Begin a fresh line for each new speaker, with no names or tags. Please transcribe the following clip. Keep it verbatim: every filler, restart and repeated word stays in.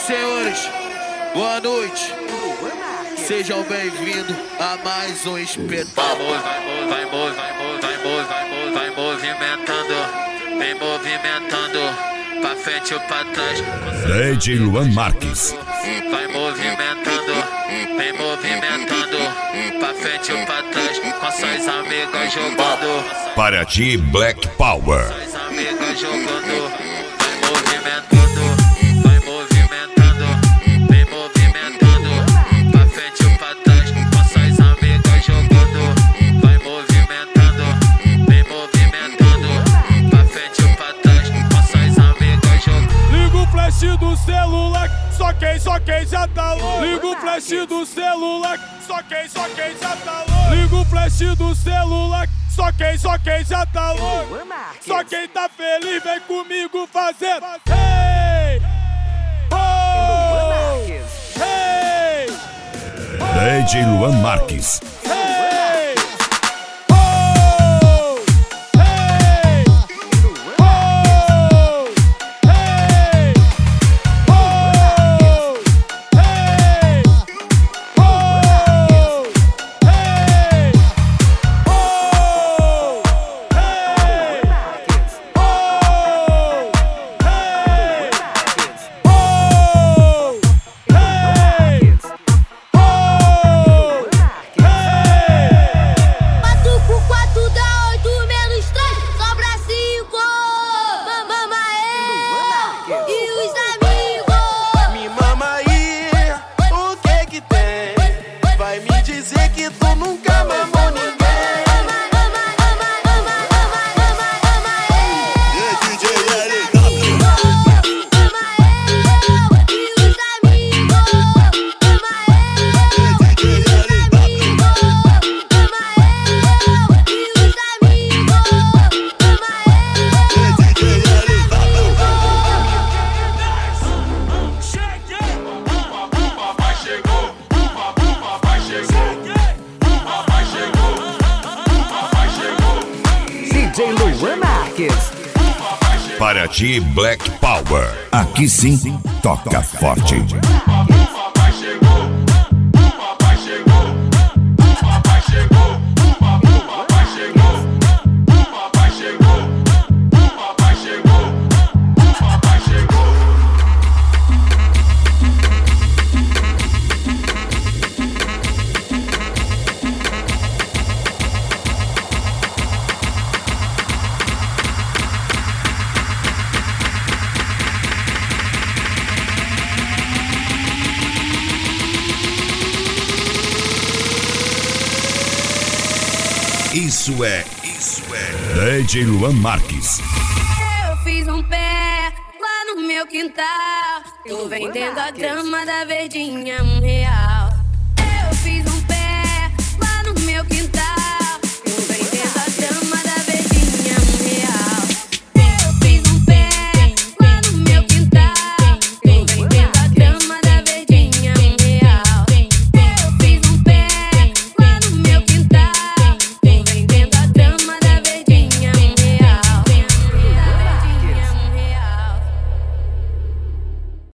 senhores, boa noite. Sejam bem-vindos a mais um espetáculo.
Vai, vai, vai, vai, vai, vai, vai movimentando, vem movimentando, pra frente ou pra trás.
D J Luan Marques.
Vai movimentando, vem movimentando, pra frente ou pra trás, com suas amigas jogando.
Para ti, Black Power.
Suas amigas jogando, vai movimentando, vai movimentando, vem movimentando, pra frente ou pra trás, com suas amigas jogando. Vai movimentando, vem movimentando, pra frente ou pra trás, com suas amigas jogando.
Liga o flash do celular, só quem, só quem já tá louco. Liga o flash do celular, só quem, só quem já tá louco. Liga o flash do celular, só quem, só quem já tá louco. Só quem tá feliz vem comigo fazendo. Hey! Oh! Hey!
D J Luan Marques.
Hey! Oh! Hey! Oh! Hey! Oh! Hey! Oh! Hey! Oh! Hey!
quatro por quatro dá oito menos três, sobra cinco. Mama é e os amigos.
Me mama aí, o que que tem? Vai me dizer que tu nunca mamou ninguém.
Ama, ama, ama, ama, ama, ama, ama é.
D J L
Ama eu e os amigos. Ama eu e os amigos. Ama eu e os
D J Luan Marques.
Para ti, Black Power. Aqui sim, toca forte. Isso é, isso é D J Luan Marques.
Eu fiz um pé lá no meu quintal. Tô vendendo a grama da verdinha um real.